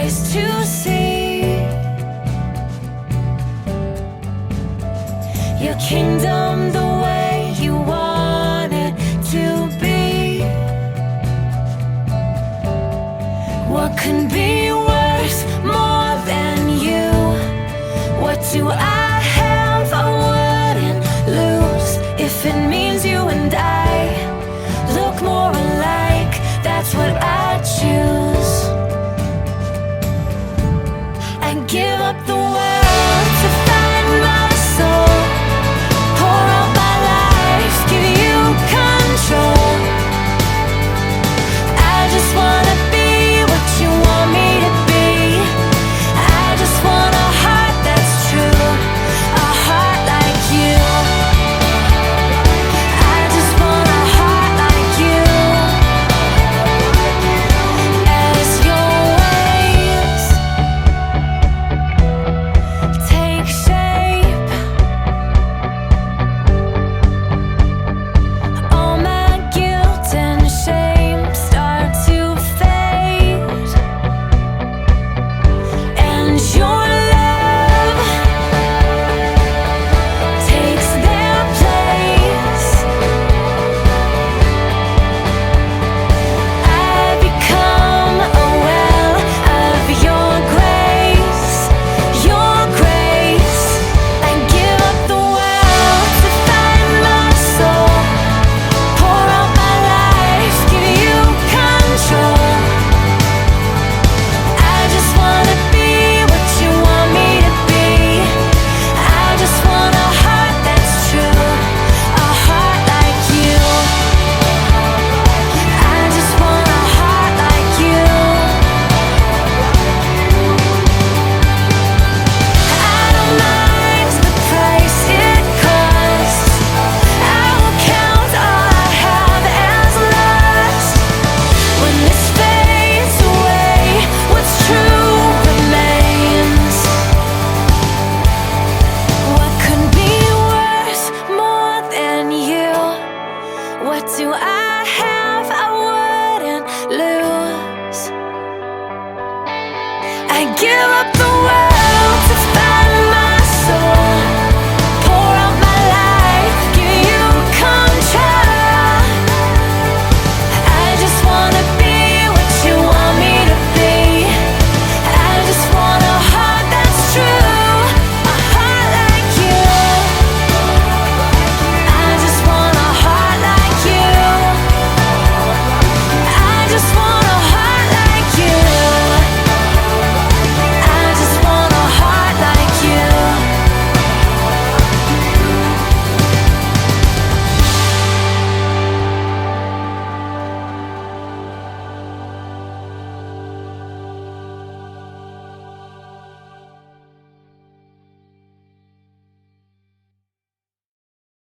eyes to see your kingdom the way you want it to be. What can be worth more than you? What do I have I wouldn't lose if it means you and I look more alike? That's what I choose. I give up the world to find my soul, pour out my life, give you control. I just wanna be what you want me to be. I just want a heart that's true, a heart like you. I just want a heart like you. As your ways take shape, all my guilt and shame start to fade, and your love takes their place. I become a well of your grace, your grace. I give up the world to find my soul, pour out my life, give you control. I just wanna be what you want me to be. I just want a heart that's true, a heart like you. I just want a heart like you. I don't mind the price it costs. I will count all I have as lost. When this fades away, what's true remains. What could be worth more than you? What do I have I wouldn't lose? I give up the world